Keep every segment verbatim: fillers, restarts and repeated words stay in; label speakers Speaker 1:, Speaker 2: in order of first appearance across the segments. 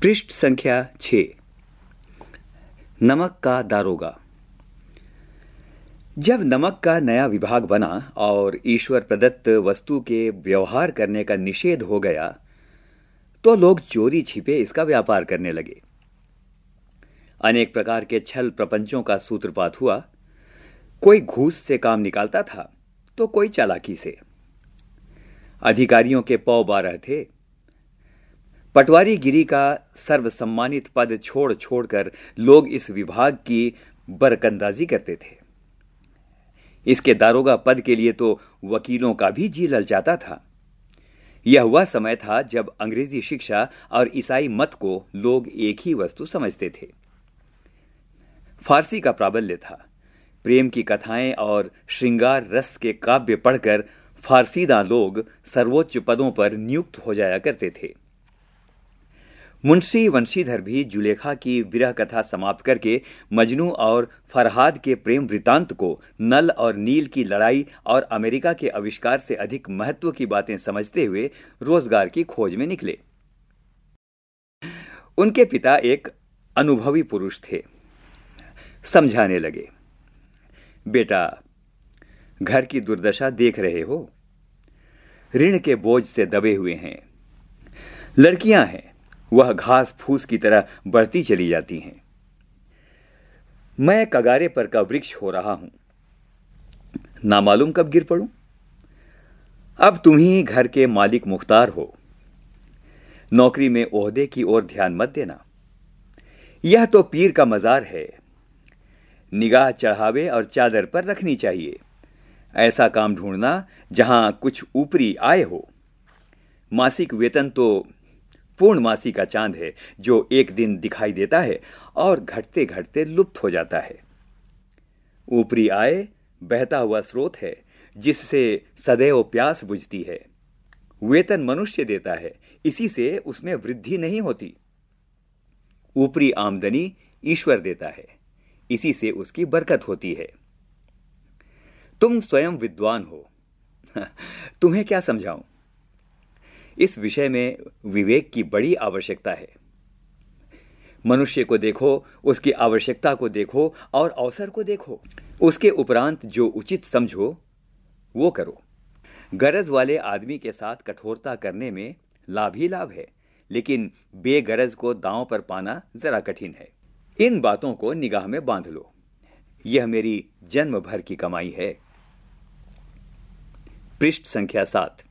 Speaker 1: पृष्ठ संख्या छह। नमक का दारोगा। जब नमक का नया विभाग बना और ईश्वर प्रदत्त वस्तु के व्यवहार करने का निषेध हो गया तो लोग चोरी छिपे इसका व्यापार करने लगे। अनेक प्रकार के छल प्रपंचों का सूत्रपात हुआ। कोई घूस से काम निकालता था तो कोई चालाकी से। अधिकारियों के पौ बारह थे। पटवारी गिरी का सर्वसम्मानित पद छोड़ छोड़कर लोग इस विभाग की बरकंदाजी करते थे। इसके दारोगा पद के लिए तो वकीलों का भी जी ललचाता था। यह वह समय था जब अंग्रेजी शिक्षा और ईसाई मत को लोग एक ही वस्तु समझते थे। फारसी का प्राबल्य था। प्रेम की कथाएं और श्रृंगार रस के काव्य पढ़कर फारसीदा लोग सर्वोच्च पदों पर नियुक्त हो जाया करते थे। मुंशी वंशीधर भी जुलेखा की विरह कथा समाप्त करके मजनू और फरहाद के प्रेम वृतांत को नल और नील की लड़ाई और अमेरिका के आविष्कार से अधिक महत्व की बातें समझते हुए रोजगार की खोज में निकले। उनके पिता एक अनुभवी पुरुष थे। समझाने लगे, बेटा, घर की दुर्दशा देख रहे हो। ऋण के बोझ से दबे हुए हैं। लड़कियां हैं, वह घास फूस की तरह बढ़ती चली जाती हैं। मैं कगारे पर का वृक्ष हो रहा हूं, ना मालूम कब गिर पड़ूं। अब तुम ही घर के मालिक मुख्तार हो। नौकरी में ओहदे की ओर ध्यान मत देना। यह तो पीर का मजार है। निगाह चढ़ावे और चादर पर रखनी चाहिए। ऐसा काम ढूंढना जहां कुछ ऊपरी आय हो। मासिक वेतन तो पूर्णमासी का चांद है जो एक दिन दिखाई देता है और घटते घटते लुप्त हो जाता है। ऊपरी आय बहता हुआ स्रोत है जिससे सदैव प्यास बुझती है। वेतन मनुष्य देता है, इसी से उसमें वृद्धि नहीं होती। ऊपरी आमदनी ईश्वर देता है, इसी से उसकी बरकत होती है। तुम स्वयं विद्वान हो, तुम्हें क्या समझाऊं। इस विषय में विवेक की बड़ी आवश्यकता है। मनुष्य को देखो, उसकी आवश्यकता को देखो और अवसर को देखो। उसके उपरांत जो उचित समझो वो करो। गरज वाले आदमी के साथ कठोरता करने में लाभ ही लाभ है, लेकिन बेगरज को दांव पर पाना जरा कठिन है। इन बातों को निगाह में बांध लो। यह मेरी जन्म भर की कमाई है। पृष्ठ संख्या सात।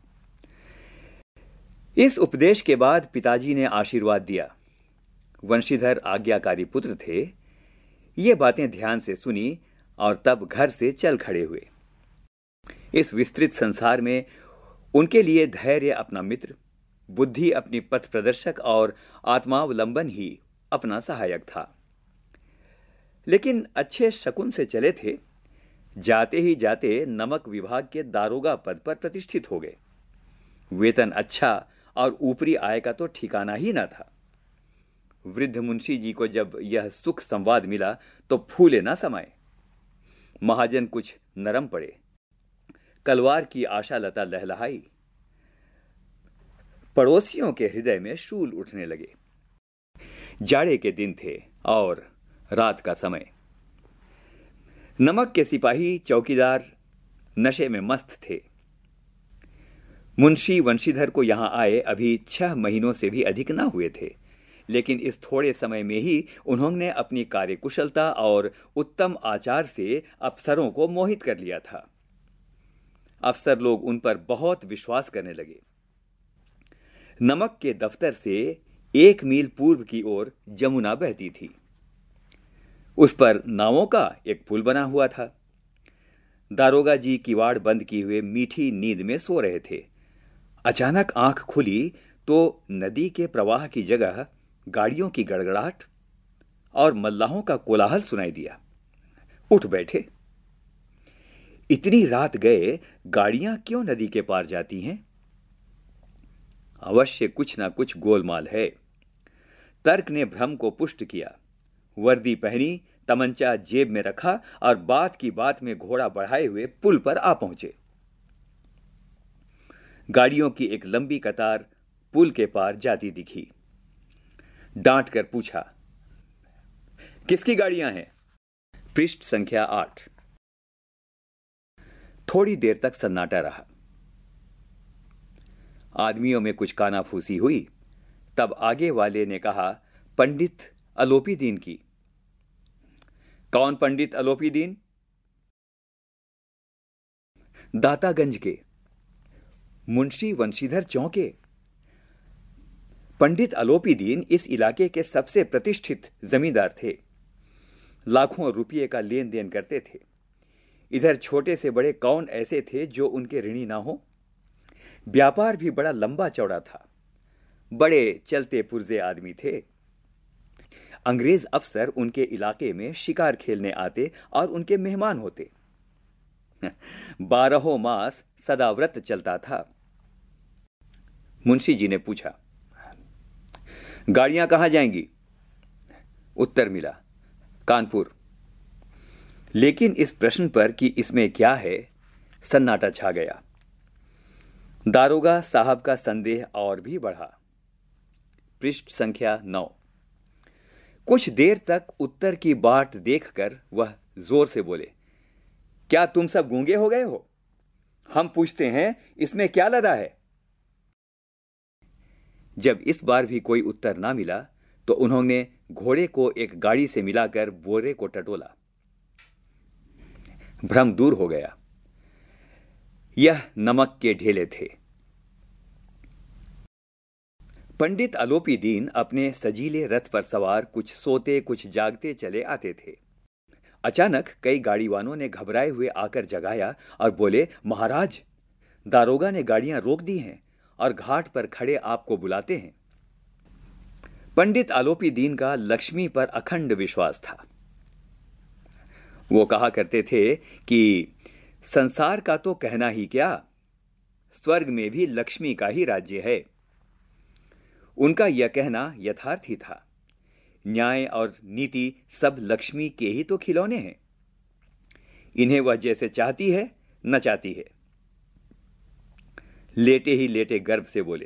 Speaker 1: इस उपदेश के बाद पिताजी ने आशीर्वाद दिया। वंशीधर आज्ञाकारी पुत्र थे। ये बातें ध्यान से सुनी और तब घर से चल खड़े हुए। इस विस्तृत संसार में उनके लिए धैर्य अपना मित्र, बुद्धि अपनी पथ प्रदर्शक और आत्मावलंबन ही अपना सहायक था। लेकिन अच्छे शकुन से चले थे। जाते ही जाते नमक विभाग के दारोगा पद पर प्रतिष्ठित हो गए। वेतन अच्छा और ऊपरी आय का तो ठिकाना ही ना था। वृद्ध मुंशी जी को जब यह सुख संवाद मिला तो फूले ना समाये। महाजन कुछ नरम पड़े। कलवार की आशा लता लहलहाई। पड़ोसियों के हृदय में शूल उठने लगे। जाड़े के दिन थे और रात का समय। नमक के सिपाही चौकीदार नशे में मस्त थे। मुंशी वंशीधर को यहां आए अभी छह महीनों से भी अधिक ना हुए थे, लेकिन इस थोड़े समय में ही उन्होंने अपनी कार्यकुशलता और उत्तम आचार से अफसरों को मोहित कर लिया था। अफसर लोग उन पर बहुत विश्वास करने लगे। नमक के दफ्तर से एक मील पूर्व की ओर जमुना बहती थी। उस पर नावों का एक पुल बना हुआ था। दारोगा जी किवाड़ बंद किए हुए मीठी नींद में सो रहे थे। अचानक आंख खुली तो नदी के प्रवाह की जगह गाड़ियों की गड़गड़ाहट और मल्लाहों का कोलाहल सुनाई दिया। उठ बैठे। इतनी रात गए गाड़ियां क्यों नदी के पार जाती हैं? अवश्य कुछ ना कुछ गोलमाल है। तर्क ने भ्रम को पुष्ट किया। वर्दी पहनी, तमंचा जेब में रखा और बात की बात में घोड़ा बढ़ाए हुए पुल पर आ पहुंचे। गाड़ियों की एक लंबी कतार पुल के पार जाती दिखी। डांट कर पूछा, किसकी गाड़ियां हैं? पृष्ठ संख्या आठ। थोड़ी देर तक सन्नाटा रहा। आदमियों में कुछ कानाफूसी हुई। तब आगे वाले ने कहा, पंडित अलोपीदीन की। कौन पंडित अलोपीदीन? दातागंज के। मुंशी वंशीधर चौंके। पंडित अलोपीदीन इस इलाके के सबसे प्रतिष्ठित जमींदार थे। लाखों रुपये का लेन देन करते थे। इधर छोटे से बड़े कौन ऐसे थे जो उनके ऋणी ना हो? व्यापार भी बड़ा लंबा चौड़ा था। बड़े चलते पुर्जे आदमी थे। अंग्रेज अफसर उनके इलाके में शिकार खेलने आते और उनके मेहमान होते। बारहों मास सदाव्रत चलता था। मुंशी जी ने पूछा, गाड़ियां कहां जाएंगी? उत्तर मिला, कानपुर। लेकिन इस प्रश्न पर कि इसमें क्या है, सन्नाटा छा गया। दारोगा साहब का संदेह और भी बढ़ा। पृष्ठ संख्या नौ। कुछ देर तक उत्तर की बाट देखकर वह जोर से बोले, क्या तुम सब गूंगे हो गए हो? हम पूछते हैं, इसमें क्या लदा है? जब इस बार भी कोई उत्तर ना मिला तो उन्होंने घोड़े को एक गाड़ी से मिलाकर बोरे को टटोला। भ्रम दूर हो गया। यह नमक के ढेले थे। पंडित अलोपीदीन अपने सजीले रथ पर सवार कुछ सोते कुछ जागते चले आते थे। अचानक कई गाड़ीवानों ने घबराए हुए आकर जगाया और बोले, महाराज, दारोगा ने गाड़ियां रोक दी हैं और घाट पर खड़े आपको बुलाते हैं। पंडित अलोपीदीन का लक्ष्मी पर अखंड विश्वास था। वो कहा करते थे कि संसार का तो कहना ही क्या, स्वर्ग में भी लक्ष्मी का ही राज्य है। उनका यह कहना यथार्थ ही था। न्याय और नीति सब लक्ष्मी के ही तो खिलौने हैं। इन्हें वह जैसे चाहती है न चाहती है। लेटे ही लेटे गर्व से बोले,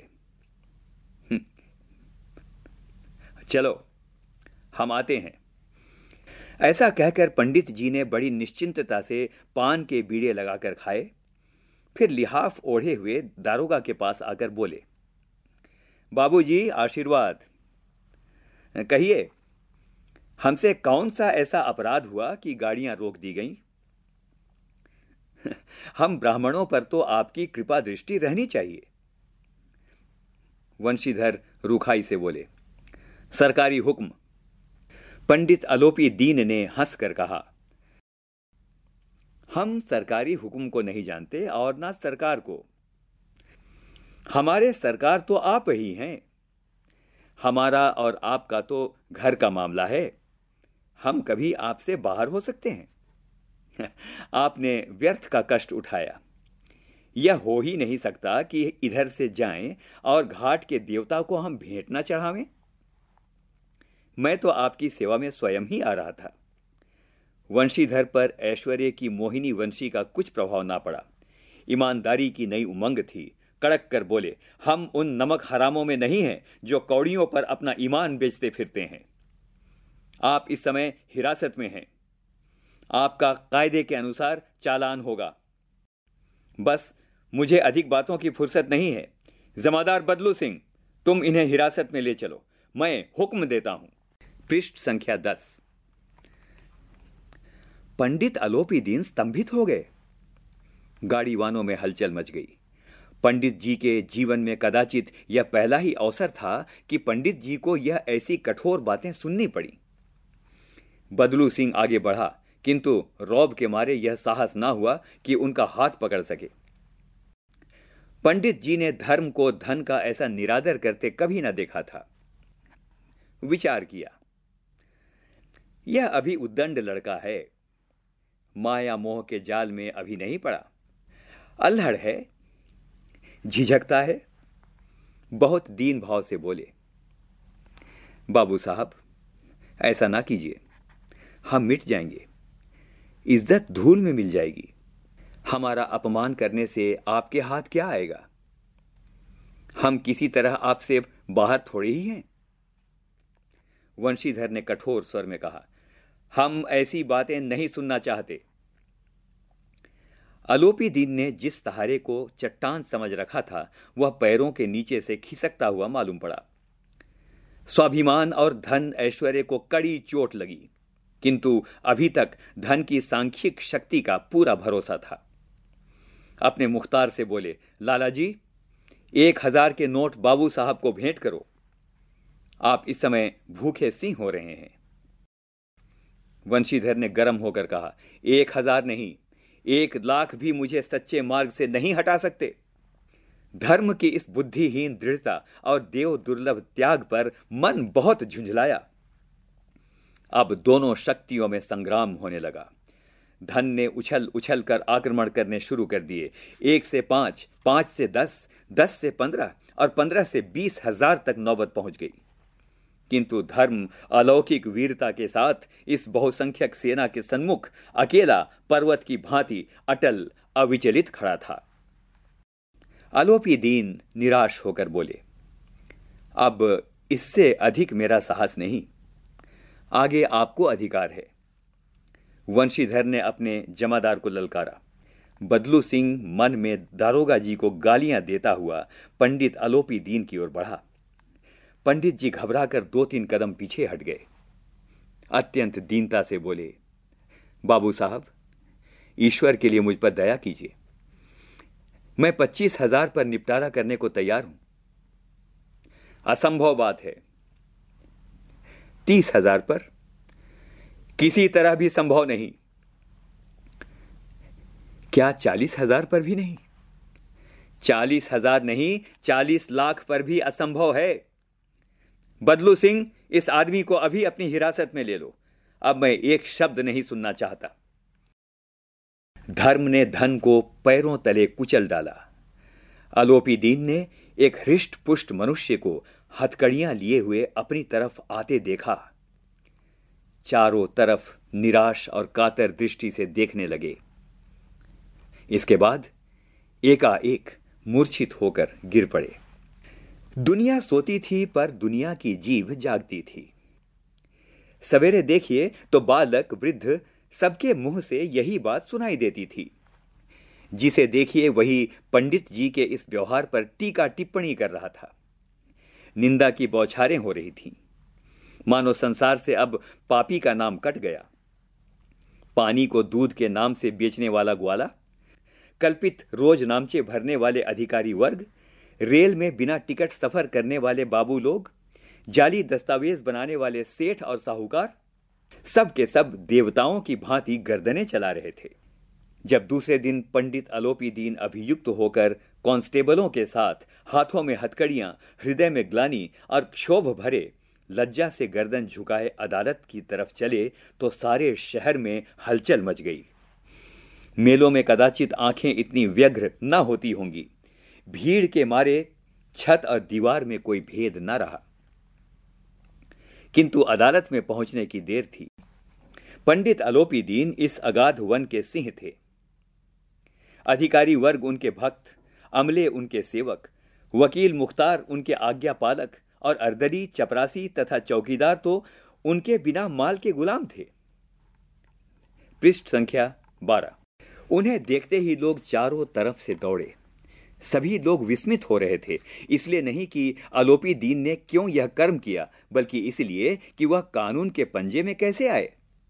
Speaker 1: चलो हम आते हैं। ऐसा कहकर पंडित जी ने बड़ी निश्चिंतता से पान के बीड़े लगाकर खाए। फिर लिहाफ ओढ़े हुए दारोगा के पास आकर बोले, बाबूजी आशीर्वाद। कहिए, हमसे कौन सा ऐसा अपराध हुआ कि गाड़ियां रोक दी गईं? हम ब्राह्मणों पर तो आपकी कृपा दृष्टि रहनी चाहिए। वंशीधर रुखाई से बोले, सरकारी हुक्म। पंडित अलोपीदीन ने हंसकर कहा, हम सरकारी हुक्म को नहीं जानते और ना सरकार को। हमारे सरकार तो आप ही हैं। हमारा और आपका तो घर का मामला है। हम कभी आपसे बाहर हो सकते हैं? आपने व्यर्थ का कष्ट उठाया। यह हो ही नहीं सकता कि इधर से जाएं और घाट के देवता को हम भेंट न चढ़ावें। मैं तो आपकी सेवा में स्वयं ही आ रहा था। वंशीधर पर ऐश्वर्य की मोहिनी वंशी का कुछ प्रभाव ना पड़ा। ईमानदारी की नई उमंग थी। कड़क कर बोले, हम उन नमक हरामों में नहीं हैं जो कौड़ियों पर अपना ईमान बेचते फिरते हैं। आप इस समय हिरासत में हैं। आपका कायदे के अनुसार चालान होगा। बस मुझे अधिक बातों की फुर्सत नहीं है। जमादार बदलू सिंह, तुम इन्हें हिरासत में ले चलो। मैं हुक्म देता हूं। पृष्ठ संख्या दस। पंडित अलोपीदीन स्तंभित हो गए। गाड़ीवानों में हलचल मच गई। पंडित जी के जीवन में कदाचित यह पहला ही अवसर था कि पंडित जी को यह ऐसी कठोर बातें सुननी पड़ी। बदलू सिंह आगे बढ़ा, किंतु रौब के मारे यह साहस ना हुआ कि उनका हाथ पकड़ सके। पंडित जी ने धर्म को धन का ऐसा निरादर करते कभी ना देखा था। विचार किया, यह अभी उद्दंड लड़का है। माया मोह के जाल में अभी नहीं पड़ा। अल्हड़ है, झिझकता है। बहुत दीन भाव से बोले, बाबू साहब, ऐसा ना कीजिए। हम मिट जाएंगे। इज्जत धूल में मिल जाएगी। हमारा अपमान करने से आपके हाथ क्या आएगा? हम किसी तरह आपसे बाहर थोड़े ही हैं। वंशीधर ने कठोर स्वर में कहा, हम ऐसी बातें नहीं सुनना चाहते। आलोपी दीन ने जिस सहारे को चट्टान समझ रखा था वह पैरों के नीचे से खिसकता हुआ मालूम पड़ा। स्वाभिमान और धन ऐश्वर्य को कड़ी चोट लगी, किंतु अभी तक धन की सांख्यिक शक्ति का पूरा भरोसा था। अपने मुख्तार से बोले, लाला जी, एक हजार के नोट बाबू साहब को भेंट करो। आप इस समय भूखे सिंह हो रहे हैं। वंशीधर ने गर्म होकर कहा, एक हजार नहीं, एक लाख भी मुझे सच्चे मार्ग से नहीं हटा सकते। धर्म की इस बुद्धिहीन दृढ़ता और देव दुर्लभ त्याग पर मन बहुत झुंझलाया। अब दोनों शक्तियों में संग्राम होने लगा। धन ने उछल उछल कर आक्रमण करने शुरू कर दिए। एक से पांच, पांच से दस, दस से पंद्रह और पंद्रह से बीस हजार तक नौबत पहुंच गई। किंतु धर्म अलौकिक वीरता के साथ इस बहुसंख्यक सेना के सन्मुख अकेला पर्वत की भांति अटल अविचलित खड़ा था। आलोपी दीन निराश होकर बोले, अब इससे अधिक मेरा साहस नहीं, आगे आपको अधिकार है। वंशीधर ने अपने जमादार को ललकारा। बदलू सिंह मन में दारोगा जी को गालियां देता हुआ पंडित आलोपी दीन की ओर बढ़ा। पंडित जी घबराकर दो तीन कदम पीछे हट गए। अत्यंत दीनता से बोले, बाबू साहब, ईश्वर के लिए मुझ पर दया कीजिए। मैं पच्चीस हजार पर निपटारा करने को तैयार हूं। असंभव बात है। तीस हजार पर? किसी तरह भी संभव नहीं। क्या चालीस हजार पर भी नहीं? चालीस हजार नहीं, चालीस लाख पर भी असंभव है। बदलू सिंह, इस आदमी को अभी अपनी हिरासत में ले लो। अब मैं एक शब्द नहीं सुनना चाहता। धर्म ने धन को पैरों तले कुचल डाला। आलोपी दीन ने एक हृष्ट पुष्ट मनुष्य को हथकड़ियां लिए हुए अपनी तरफ आते देखा। चारों तरफ निराश और कातर दृष्टि से देखने लगे। इसके बाद एकाएक मूर्छित होकर गिर पड़े। दुनिया सोती थी पर दुनिया की जीभ जागती थी। सवेरे देखिए तो बालक वृद्ध सबके मुंह से यही बात सुनाई देती थी। जिसे देखिए वही पंडित जी के इस व्यवहार पर टीका टिप्पणी कर रहा था। निंदा की बौछारें हो रही थीं। मानो संसार से अब पापी का नाम कट गया। पानी को दूध के नाम से बेचने वाला ग्वाला, कल्पित रोज नामचे भरने वाले अधिकारी वर्ग, रेल में बिना टिकट सफर करने वाले बाबू लोग, जाली दस्तावेज बनाने वाले सेठ और साहूकार, सब के सब देवताओं की भांति गर्दनें चला रहे थे। जब दूसरे दिन पंडित आलोपी दीन अभियुक्त होकर कांस्टेबलों के साथ हाथों में हथकड़ियां, हृदय में ग्लानि और क्षोभ भरे लज्जा से गर्दन झुकाए अदालत की तरफ चले तो सारे शहर में हलचल मच गई। मेलों में कदाचित आंखें इतनी व्यग्र न होती होंगी। भीड़ के मारे छत और दीवार में कोई भेद न रहा। किंतु अदालत में पहुंचने की देर थी। पंडित आलोपी दीन इस अगाध वन के सिंह थे। अधिकारी वर्ग उनके भक्त, अमले उनके सेवक, वकील मुख्तार उनके आज्ञा पालक और अर्दली, चपरासी तथा चौकीदार तो उनके बिना माल के गुलाम थे। पृष्ठ संख्या बारह। उन्हें देखते ही लोग चारों तरफ से दौड़े। सभी लोग विस्मित हो रहे थे, इसलिए नहीं कि आलोपी दीन ने क्यों यह कर्म किया, बल्कि इसलिए कि वह कानून के पंजे में कैसे आए।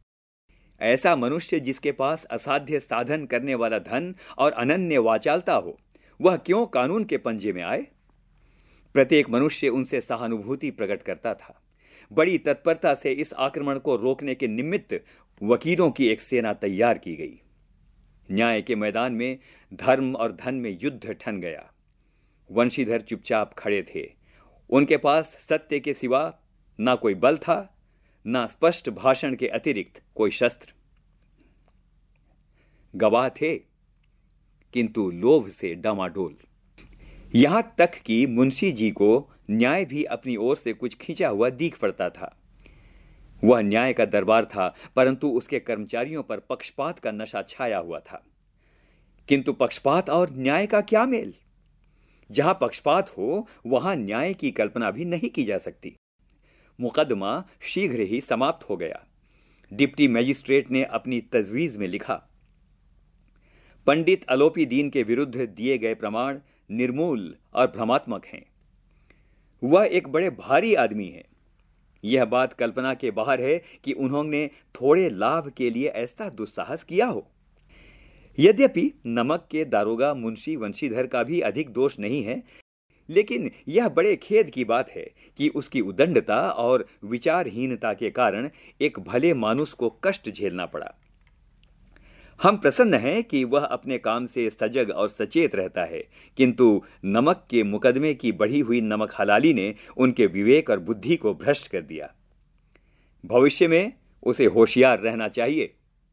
Speaker 1: ऐसा मनुष्य जिसके पास असाध्य साधन करने वाला धन और अनन्य वाचालता हो, वह क्यों कानून के पंजे में आए। प्रत्येक मनुष्य उनसे सहानुभूति प्रकट करता था। बड़ी तत्परता से इस आक्रमण को रोकने के निमित्त वकीलों की एक सेना तैयार की गई। न्याय के मैदान में धर्म और धन में युद्ध ठन गया। वंशीधर चुपचाप खड़े थे। उनके पास सत्य के सिवा ना कोई बल था, ना स्पष्ट भाषण के अतिरिक्त कोई शस्त्र। गवाह थे, किंतु लोभ से डामाडोल। यहां तक कि मुंशी जी को न्याय भी अपनी ओर से कुछ खींचा हुआ दीख पड़ता था। वह न्याय का दरबार था, परंतु उसके कर्मचारियों पर पक्षपात का नशा छाया हुआ था। किंतु पक्षपात और न्याय का क्या मेल? जहां पक्षपात हो वहां न्याय की कल्पना भी नहीं की जा सकती। मुकदमा शीघ्र ही समाप्त हो गया। डिप्टी मजिस्ट्रेट ने अपनी तजवीज में लिखा, पंडित अलोपी दीन के विरुद्ध दिए गए प्रमाण निर्मूल और भ्रमात्मक हैं। वह एक बड़े भारी आदमी हैं। यह बात कल्पना के बाहर है कि उन्होंने थोड़े लाभ के लिए ऐसा दुस्साहस किया हो। यद्यपि नमक के दारोगा मुंशी वंशीधर का भी अधिक दोष नहीं है, लेकिन यह बड़े खेद की बात है कि उसकी उदंडता और विचारहीनता के कारण एक भले मानुस को कष्ट झेलना पड़ा। हम प्रसन्न हैं कि वह अपने काम से सजग और सचेत रहता है, किंतु नमक के मुकदमे की बढ़ी हुई नमक हलाली ने उनके विवेक और बुद्धि को भ्रष्ट कर दिया। भविष्य में उसे होशियार रहना चाहिए।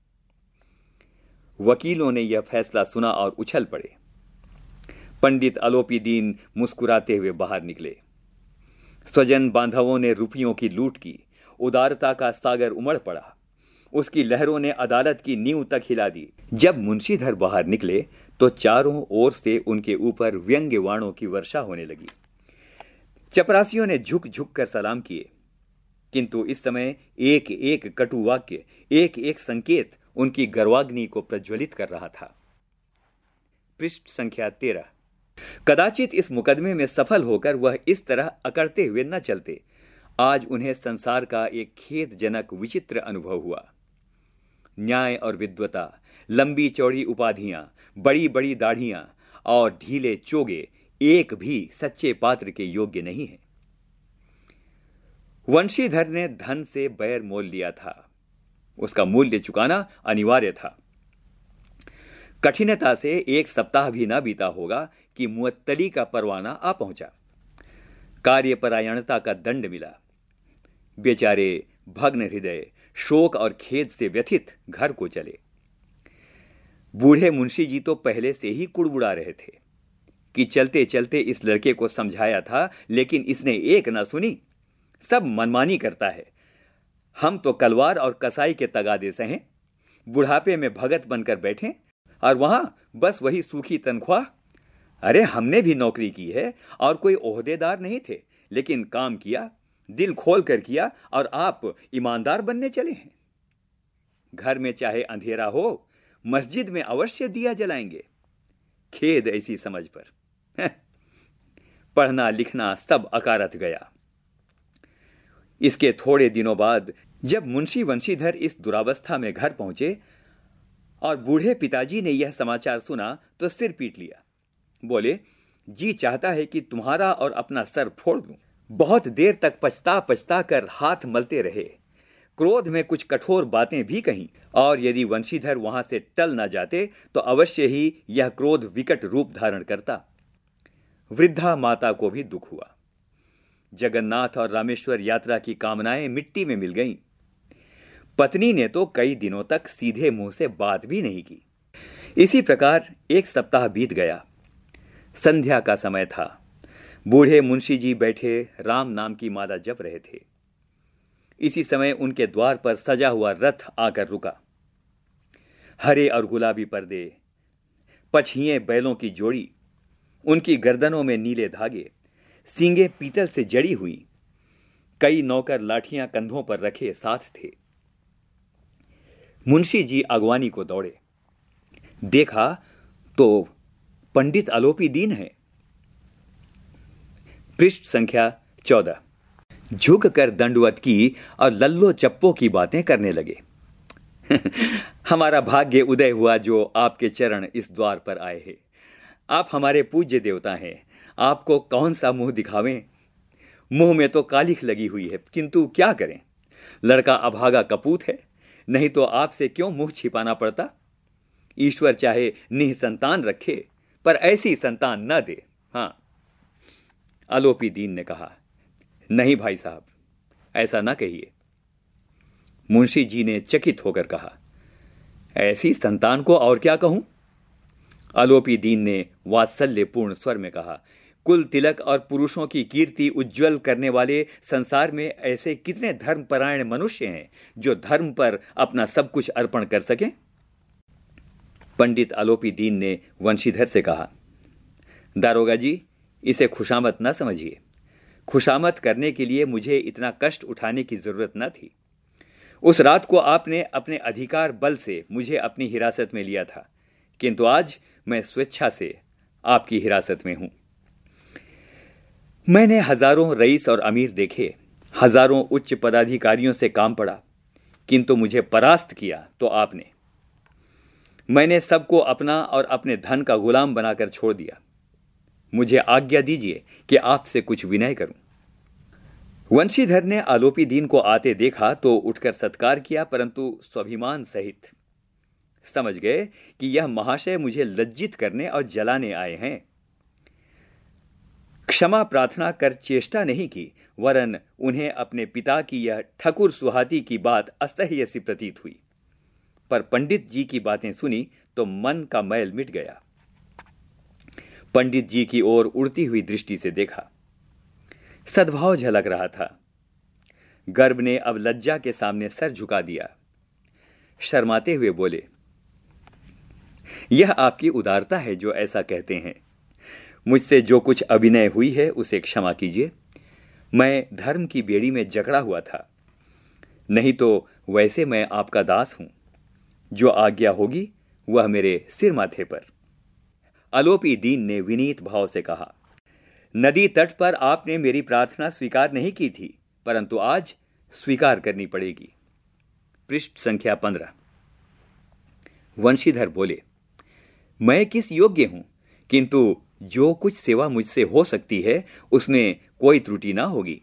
Speaker 1: वकीलों ने यह फैसला सुना और उछल पड़े। पंडित अलोपी दीन मुस्कुराते हुए बाहर निकले। स्वजन बांधवों ने रुपयों की लूट की। उदारता का सागर उमड़ पड़ा। उसकी लहरों ने अदालत की नींव तक हिला दी। जब मुंशीधर बाहर निकले तो चारों ओर से उनके ऊपर व्यंग्य वाणों की वर्षा होने लगी। चपरासियों ने झुक झुक कर सलाम किए, किंतु इस समय एक एक कटु वाक्य, एक एक संकेत उनकी गर्वाग्नि को प्रज्वलित कर रहा था। पृष्ठ संख्या तेरह। कदाचित इस मुकदमे में सफल होकर वह इस तरह अकड़ते हुए न चलते। आज उन्हें संसार का एक खेदजनक विचित्र अनुभव हुआ। न्याय और विद्वता, लंबी चौड़ी उपाधियां, बड़ी बड़ी दाढ़ियां और ढीले चोगे एक भी सच्चे पात्र के योग्य नहीं है। वंशीधर ने धन से बैर मोल लिया था। उसका मूल्य चुकाना अनिवार्य था। कठिनता से एक सप्ताह भी न बीता होगा कि मुअत्तली का परवाना आ पहुंचा। कार्यपरायणता का दंड मिला। बेचारे भग्न हृदय, शोक और खेद से व्यथित घर को चले। बूढ़े मुंशी जी तो पहले से ही कुड़बुड़ा रहे थे कि चलते चलते इस लड़के को समझाया था, लेकिन इसने एक ना सुनी। सब मनमानी करता है। हम तो कलवार और कसाई के तगादे से हैं। बुढ़ापे में भगत बनकर बैठे और वहां बस वही सूखी तनख्वाह। अरे हमने भी नौकरी की है और कोई ओहदेदार नहीं थे, लेकिन काम किया, दिल खोल कर किया, और आप ईमानदार बनने चले हैं। घर में चाहे अंधेरा हो, मस्जिद में अवश्य दिया जलाएंगे। खेद ऐसी समझ पर। पढ़ना लिखना सब अकारथ गया। इसके थोड़े दिनों बाद जब मुंशी वंशीधर इस दुरावस्था में घर पहुंचे और बूढ़े पिताजी ने यह समाचार सुना तो सिर पीट लिया। बोले, जी चाहता है कि तुम्हारा और अपना सर फोड़ दूं। बहुत देर तक पछता पछता कर हाथ मलते रहे। क्रोध में कुछ कठोर बातें भी कहीं, और यदि वंशीधर वहां से टल न जाते तो अवश्य ही यह क्रोध विकट रूप धारण करता। वृद्धा माता को भी दुख हुआ। जगन्नाथ और रामेश्वर यात्रा की कामनाएं मिट्टी में मिल गईं। पत्नी ने तो कई दिनों तक सीधे मुंह से बात भी नहीं की। इसी प्रकार एक सप्ताह बीत गया। संध्या का समय था। बूढ़े मुंशी जी बैठे राम नाम की माला जप रहे थे। इसी समय उनके द्वार पर सजा हुआ रथ आकर रुका। हरे और गुलाबी पर्दे, पछिए बैलों की जोड़ी, उनकी गर्दनों में नीले धागे, सींगे पीतल से जड़ी हुई। कई नौकर लाठियां कंधों पर रखे साथ थे। मुंशी जी अगवानी को दौड़े। देखा तो पंडित अलोपी दीन है। पृष्ठ संख्या चौदह। झुक कर दंडवत की और लल्लो चप्पो की बातें करने लगे। हमारा भाग्य उदय हुआ जो आपके चरण इस द्वार पर आए हैं। आप हमारे पूज्य देवता हैं। आपको कौन सा मुंह दिखावें? मुंह में तो कालिख लगी हुई है, किंतु क्या करें? लड़का अभागा कपूत है, नहीं तो आपसे क्यों मुंह छिपाना पड़ता? ईश्वर चाहे निःसंतान रखे, पर ऐसी संतान न दे। हाँ, अलोपी दीन ने कहा। नहीं भाई साहब, ऐसा ना कहिए। मुंशी जी ने चकित होकर कहा, ऐसी संतान को और क्या कहूं? अलोपी दीन ने वात्सल्यपूर्ण स्वर में कहा, कुल तिलक और पुरुषों की कीर्ति उज्जवल करने वाले संसार में ऐसे कितने धर्मपरायण मनुष्य हैं जो धर्म पर अपना सब कुछ अर्पण कर सकें? पंडित अलोपी दीन ने वंशीधर से कहा, दारोगा जी, इसे खुशामत न समझिए। खुशामद करने के लिए मुझे इतना कष्ट उठाने की जरूरत न थी। उस रात को आपने अपने अधिकार बल से मुझे अपनी हिरासत में लिया था, किंतु आज मैं स्वेच्छा से आपकी हिरासत में हूं। मैंने हजारों रईस और अमीर देखे, हजारों उच्च पदाधिकारियों से काम पड़ा, किंतु मुझे परास्त किया तो आपने। मैंने सबको अपना और अपने धन का गुलाम बनाकर छोड़ दिया। मुझे आज्ञा दीजिए कि आपसे कुछ विनय करूं। वंशीधर ने आलोपी दीन को आते देखा तो उठकर सत्कार किया, परंतु स्वाभिमान सहित। समझ गए कि यह महाशय मुझे लज्जित करने और जलाने आए हैं। क्षमा प्रार्थना कर चेष्टा नहीं की, वरन उन्हें अपने पिता की यह ठकुर सुहाती की बात असह्य सी प्रतीत हुई। पर पंडित जी की बातें सुनी तो मन का मैल मिट गया। पंडित जी की ओर उड़ती हुई दृष्टि से देखा। सद्भाव झलक रहा था। गर्भ ने अब लज्जा के सामने सर झुका दिया। शर्माते हुए बोले, यह आपकी उदारता है जो ऐसा कहते हैं। मुझसे जो कुछ अभिनय हुई है उसे क्षमा कीजिए। मैं धर्म की बेड़ी में जकड़ा हुआ था, नहीं तो वैसे मैं आपका दास हूं। जो आज्ञा होगी वह मेरे सिर माथे पर। आलोपी दीन ने विनीत भाव से कहा, नदी तट पर आपने मेरी प्रार्थना स्वीकार नहीं की थी, परंतु आज स्वीकार करनी पड़ेगी। पृष्ठ संख्या पंद्रह। वंशीधर बोले, मैं किस योग्य हूं, किंतु जो कुछ सेवा मुझसे हो सकती है उसमें कोई त्रुटि ना होगी।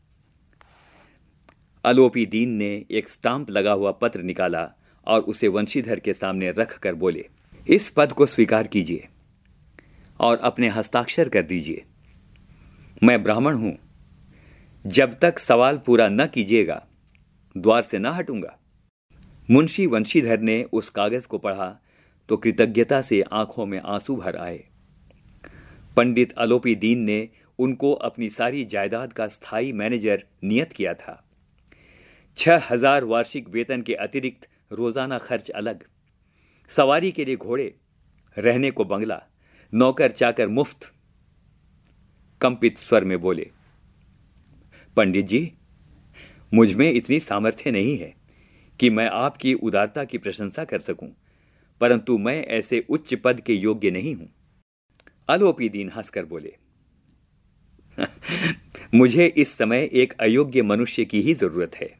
Speaker 1: आलोपी दीन ने एक स्टाम्प लगा हुआ पत्र निकाला और उसे वंशीधर के सामने रखकर बोले, इस पद को स्वीकार कीजिए और अपने हस्ताक्षर कर दीजिए। मैं ब्राह्मण हूं। जब तक सवाल पूरा न कीजिएगा द्वार से न हटूंगा। मुंशी वंशीधर ने उस कागज को पढ़ा तो कृतज्ञता से आंखों में आंसू भर आए। पंडित आलोपी दीन ने उनको अपनी सारी जायदाद का स्थायी मैनेजर नियत किया था। छह हजार वार्षिक वेतन के अतिरिक्त रोजाना खर्च अलग, सवारी के लिए घोड़े, रहने को बंगला, नौकर चाकर मुफ्त। कंपित स्वर में बोले, पंडित जी, मुझ में इतनी सामर्थ्य नहीं है कि मैं आपकी उदारता की प्रशंसा कर सकूं, परंतु मैं ऐसे उच्च पद के योग्य नहीं हूं। आलोपी दीन हंसकर बोले, मुझे इस समय एक अयोग्य मनुष्य की ही जरूरत है।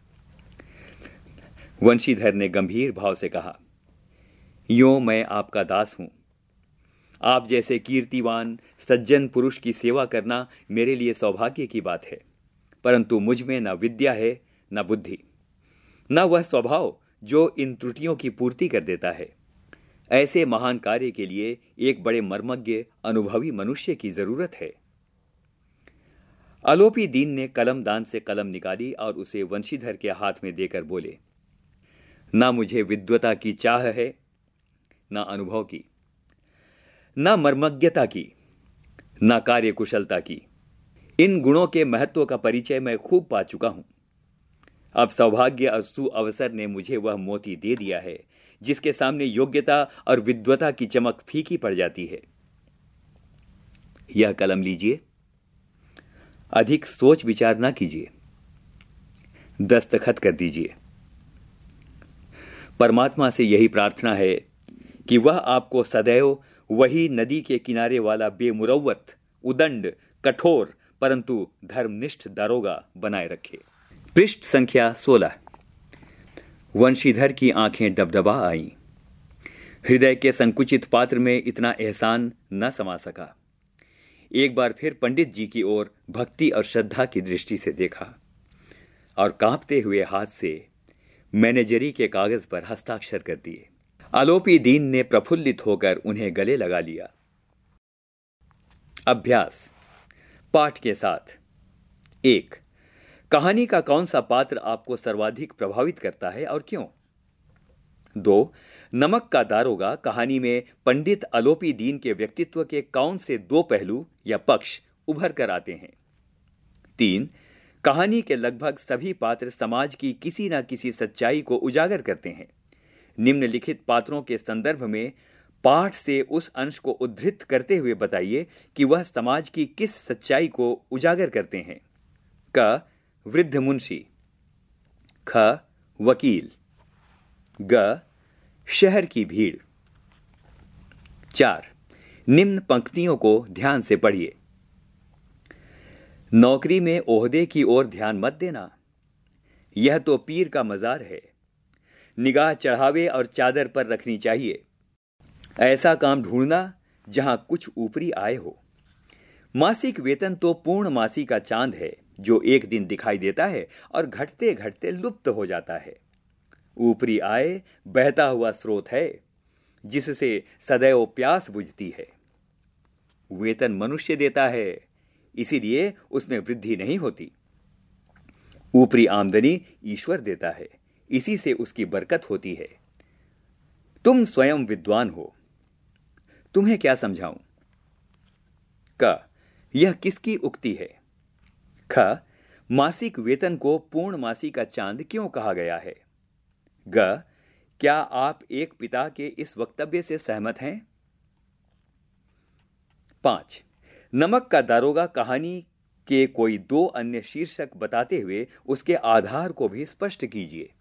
Speaker 1: वंशीधर ने गंभीर भाव से कहा, यूं मैं आपका दास हूं। आप जैसे कीर्तिवान सज्जन पुरुष की सेवा करना मेरे लिए सौभाग्य की बात है, परंतु मुझ में न विद्या है न बुद्धि, न वह स्वभाव जो इन त्रुटियों की पूर्ति कर देता है। ऐसे महान कार्य के लिए एक बड़े मर्मज्ञ अनुभवी मनुष्य की जरूरत है। आलोपी दीन ने कलमदान से कलम निकाली और उसे वंशीधर के हाथ में देकर बोले, ना मुझे विद्वता की चाह है, ना अनुभव की, ना मर्मज्ञता की, ना कार्यकुशलता की। इन गुणों के महत्व का परिचय मैं खूब पा चुका हूं। अब सौभाग्य और सुअवसर ने मुझे वह मोती दे दिया है जिसके सामने योग्यता और विद्वता की चमक फीकी पड़ जाती है। यह कलम लीजिए, अधिक सोच विचार ना कीजिए, दस्तखत कर दीजिए। परमात्मा से यही प्रार्थना है कि वह आपको सदैव वही नदी के किनारे वाला बेमुरव्वत, उदंड, कठोर परंतु धर्मनिष्ठ दारोगा बनाए रखे। पृष्ठ संख्या सोलह। वंशीधर की आंखें डबडबा आईं। हृदय के संकुचित पात्र में इतना एहसान न समा सका। एक बार फिर पंडित जी की ओर भक्ति और श्रद्धा की दृष्टि से देखा और कांपते हुए हाथ से मैनेजरी के कागज पर हस्ताक्षर कर दिए। आलोपी दीन ने प्रफुल्लित होकर उन्हें गले लगा लिया। अभ्यास पाठ के साथ। एक, कहानी का कौन सा पात्र आपको सर्वाधिक प्रभावित करता है और क्यों? दो, नमक का दारोगा कहानी में पंडित आलोपी दीन के व्यक्तित्व के कौन से दो पहलू या पक्ष उभर कर आते हैं? तीन, कहानी के लगभग सभी पात्र समाज की किसी न किसी सच्चाई को उजागर करते हैं। निम्नलिखित पात्रों के संदर्भ में पाठ से उस अंश को उद्धृत करते हुए बताइए कि वह समाज की किस सच्चाई को उजागर करते हैं। क वृद्ध मुंशी, ख वकील, ग शहर की भीड़। चार, निम्न पंक्तियों को ध्यान से पढ़िए। नौकरी में ओहदे की ओर ध्यान मत देना, यह तो पीर का मजार है। निगाह चढ़ावे और चादर पर रखनी चाहिए। ऐसा काम ढूंढना जहां कुछ ऊपरी आय हो। मासिक वेतन तो पूर्ण मासी का चांद है, जो एक दिन दिखाई देता है और घटते घटते लुप्त हो जाता है। ऊपरी आय बहता हुआ स्रोत है, जिससे सदैव प्यास बुझती है। वेतन मनुष्य देता है, इसीलिए उसमें वृद्धि नहीं होती। ऊपरी आमदनी ईश्वर देता है, इसी से उसकी बरकत होती है। तुम स्वयं विद्वान हो, तुम्हें क्या समझाऊं? क यह किसकी उक्ति है? ख मासिक वेतन को पूर्ण मासी का चांद क्यों कहा गया है? ग क्या आप एक पिता के इस वक्तव्य से सहमत हैं? पांच, नमक का दारोगा कहानी के कोई दो अन्य शीर्षक बताते हुए उसके आधार को भी स्पष्ट कीजिए।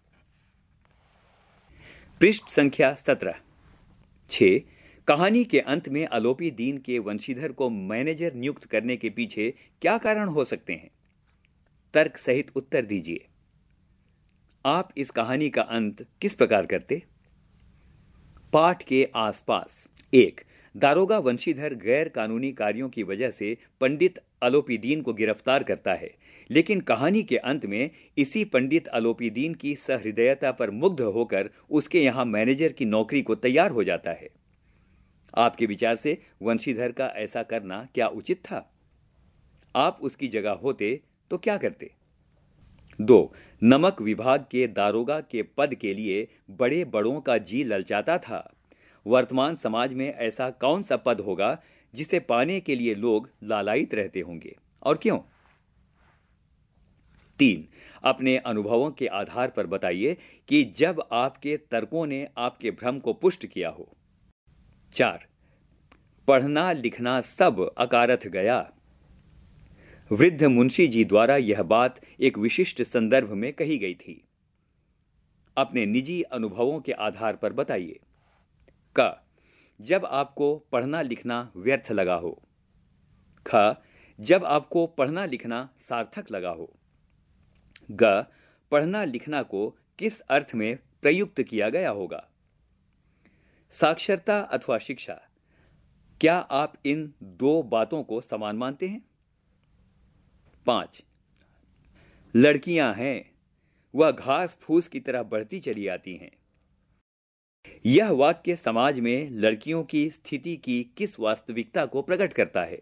Speaker 1: पृष्ठ संख्या सत्रह। छह, कहानी के अंत में आलोपी दीन के वंशीधर को मैनेजर नियुक्त करने के पीछे क्या कारण हो सकते हैं? तर्क सहित उत्तर दीजिए। आप इस कहानी का अंत किस प्रकार करते? पाठ के आसपास। एक, दारोगा वंशीधर गैर कानूनी कार्यों की वजह से पंडित आलोपीदीन को गिरफ्तार करता है, लेकिन कहानी के अंत में इसी पंडित आलोपीदीन की सहृदयता पर मुग्ध होकर उसके यहां मैनेजर की नौकरी को तैयार हो जाता है। आपके विचार से वंशीधर का ऐसा करना क्या उचित था? आप उसकी जगह होते तो क्या करते? दो, नमक विभाग के दारोगा के पद के लिए बड़े बड़ों का जी ललचाता था। वर्तमान समाज में ऐसा कौन सा पद होगा जिसे पाने के लिए लोग लालायित रहते होंगे, और क्यों? तीन, अपने अनुभवों के आधार पर बताइए कि जब आपके तर्कों ने आपके भ्रम को पुष्ट किया हो। चार, पढ़ना लिखना सब अकारथ गया। वृद्ध मुंशी जी द्वारा यह बात एक विशिष्ट संदर्भ में कही गई थी। अपने निजी अनुभवों के आधार पर बताइए। क, जब आपको पढ़ना लिखना व्यर्थ लगा हो। ख, जब आपको पढ़ना लिखना सार्थक लगा हो। ग, पढ़ना लिखना को किस अर्थ में प्रयुक्त किया गया होगा? साक्षरता अथवा शिक्षा, क्या आप इन दो बातों को समान मानते हैं? पांच, लड़कियां हैं, वह घास फूस की तरह बढ़ती चली आती हैं। यह वाक्य समाज में लड़कियों की स्थिति की किस वास्तविकता को प्रकट करता है?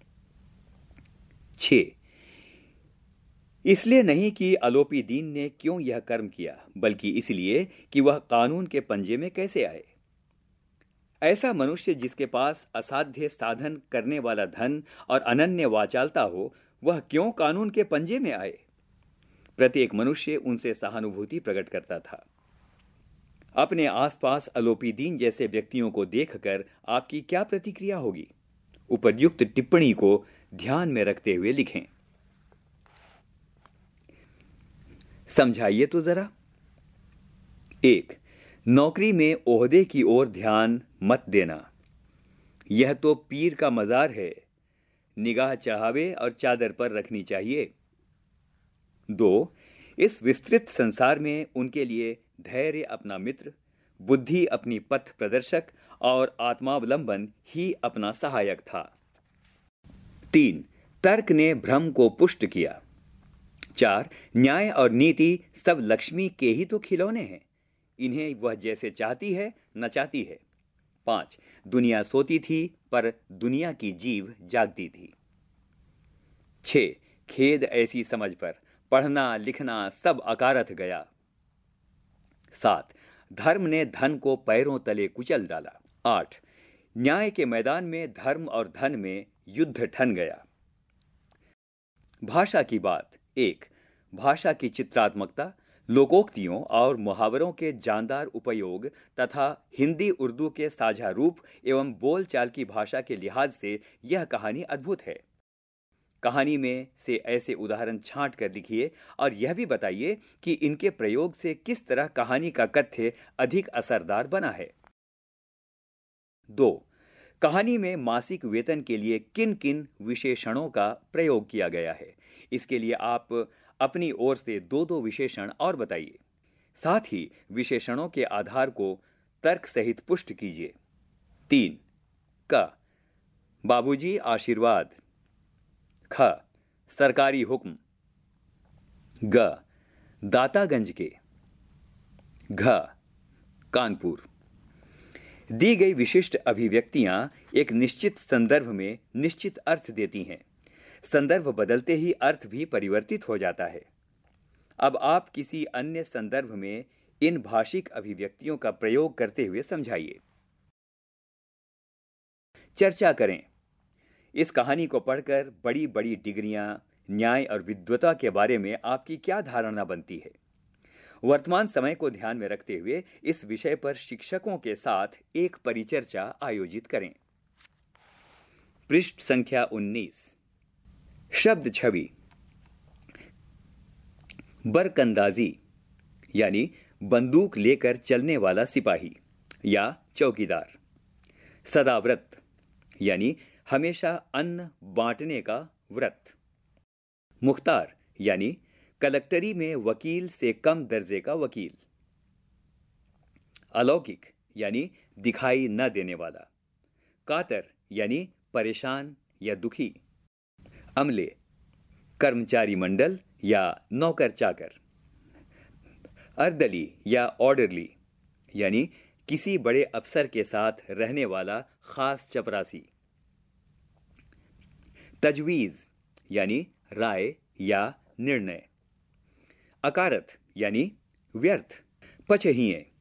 Speaker 1: छह, इसलिए नहीं कि आलोपीदीन ने क्यों यह कर्म किया, बल्कि इसलिए कि वह कानून के पंजे में कैसे आए। ऐसा मनुष्य जिसके पास असाध्य साधन करने वाला धन और अनन्य वाचालता हो, वह क्यों कानून के पंजे में आए? प्रत्येक मनुष्य उनसे सहानुभूति प्रकट करता था। अपने आसपास आलोपीदीन जैसे व्यक्तियों को देखकर आपकी क्या प्रतिक्रिया होगी? उपयुक्त टिप्पणी को ध्यान में रखते हुए लिखें। समझाइए तो जरा। एक, नौकरी में ओहदे की ओर ध्यान मत देना, यह तो पीर का मजार है। निगाह चढ़ावे और चादर पर रखनी चाहिए। दो, इस विस्तृत संसार में उनके लिए धैर्य अपना मित्र, बुद्धि अपनी पथ प्रदर्शक और आत्मावलंबन ही अपना सहायक था। तीन, तर्क ने भ्रम को पुष्ट किया। चार, न्याय और नीति सब लक्ष्मी के ही तो खिलौने हैं, इन्हें वह जैसे चाहती है नचाती है। पांच, दुनिया सोती थी पर दुनिया की जीव जागती थी। छह, खेद ऐसी समझ पर पढ़ना लिखना सब अकारथ गया। सात, धर्म ने धन को पैरों तले कुचल डाला। आठ, न्याय के मैदान में धर्म और धन में युद्ध ठन गया। भाषा की बात। एक, भाषा की चित्रात्मकता, लोकोक्तियों और मुहावरों के जानदार उपयोग तथा हिंदी उर्दू के साझा रूप एवं बोलचाल की भाषा के लिहाज से यह कहानी अद्भुत है। कहानी में से ऐसे उदाहरण छांट कर लिखिए और यह भी बताइए कि इनके प्रयोग से किस तरह कहानी का कथ्य अधिक असरदार बना है। दो, कहानी में मासिक वेतन के लिए किन किन विशेषणों का प्रयोग किया गया है। इसके लिए आप अपनी ओर से दो दो विशेषण और बताइए। साथ ही विशेषणों के आधार को तर्क सहित पुष्ट कीजिए। तीन, क, बाबूजी आशीर्वाद। ख, सरकारी हुक्म। ग, दातागंज के। घ, कानपुर। दी गई विशिष्ट अभिव्यक्तियां एक निश्चित संदर्भ में निश्चित अर्थ देती हैं। संदर्भ बदलते ही अर्थ भी परिवर्तित हो जाता है। अब आप किसी अन्य संदर्भ में इन भाषिक अभिव्यक्तियों का प्रयोग करते हुए समझाइए। चर्चा करें। इस कहानी को पढ़कर बड़ी बड़ी डिग्रियां, न्याय और विद्वता के बारे में आपकी क्या धारणा बनती है? वर्तमान समय को ध्यान में रखते हुए इस विषय पर शिक्षकों के साथ एक परिचर्चा आयोजित करें। पृष्ठ संख्या उन्नीस। शब्द छवि। बरकंदाजी यानी बंदूक लेकर चलने वाला सिपाही या चौकीदार। सदाव्रत यानी हमेशा अन्न बांटने का व्रत। मुख्तार यानी कलेक्टरी में वकील से कम दर्जे का वकील। अलौकिक यानी दिखाई न देने वाला। कातर यानी परेशान या दुखी। अमले कर्मचारी मंडल या नौकर चाकर। अर्दली या ऑर्डरली यानी किसी बड़े अफसर के साथ रहने वाला खास चपरासी। तजवीज यानी राय या निर्णय। अकारत यानी व्यर्थ, पचहीए।